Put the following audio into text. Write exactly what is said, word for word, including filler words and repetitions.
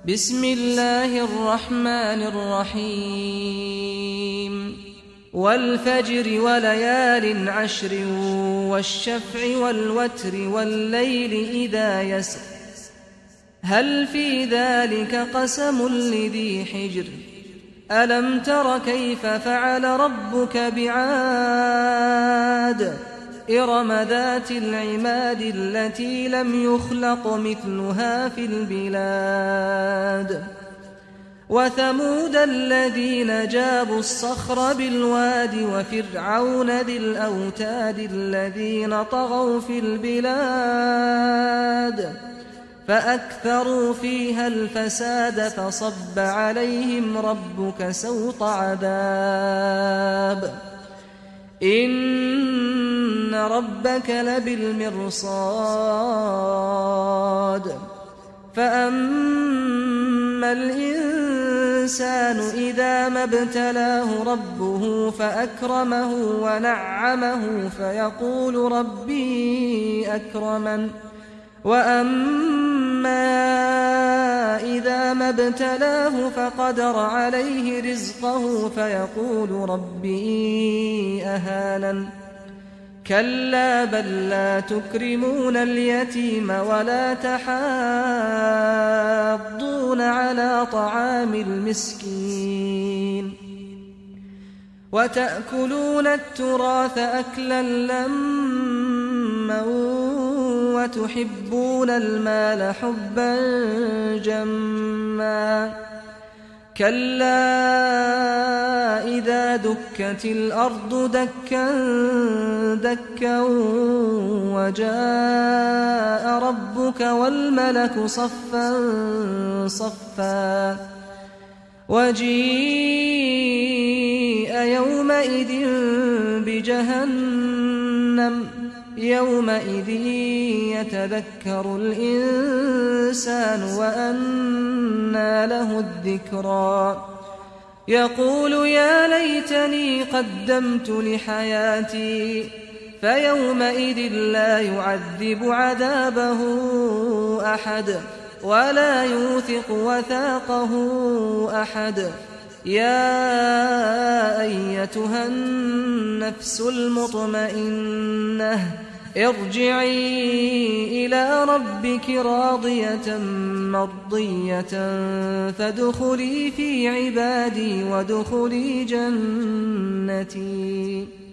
بسم الله الرحمن الرحيم والفجر وليال عشر والشفع والوتر والليل إذا يسر هل في ذلك قسم لذي حجر ألم تر كيف فعل ربك بعاد إرم ذات العماد التي لم يخلق مثلها في البلاد وثمود الذين جابوا الصخر بالواد وفرعون ذي الأوتاد الذين طغوا في البلاد فأكثروا فيها الفساد فصب عليهم ربك سوط عذاب إن ربك لبالمرصاد فأما الإنسان إذا ما ابتلاه ربه فأكرمه ونعمه فيقول ربي أكرمن وأما إذا ما ابتلاه فقدر عليه رزقه فيقول ربي أهانن كلا بل لا تكرمون اليتيم ولا تحاضون على طعام المسكين وتأكلون التراث أكلا لما وتحبون المال حبا جما كلا إذا دكت الأرض دكا دكا وجاء ربك والملك صفا صفا وجيء يومئذ بجهنم يومئذ يتذكر الإنسان وأنى له الذكرى يقول يا ليتني قدمت لحياتي فيومئذ لا يعذب عذابه أحد ولا يوثق وثاقه أحد يا أيتها النفس المطمئنة ارجعي إلى ربك راضية مرضية فادخلي في عبادي وادخلي جنتي.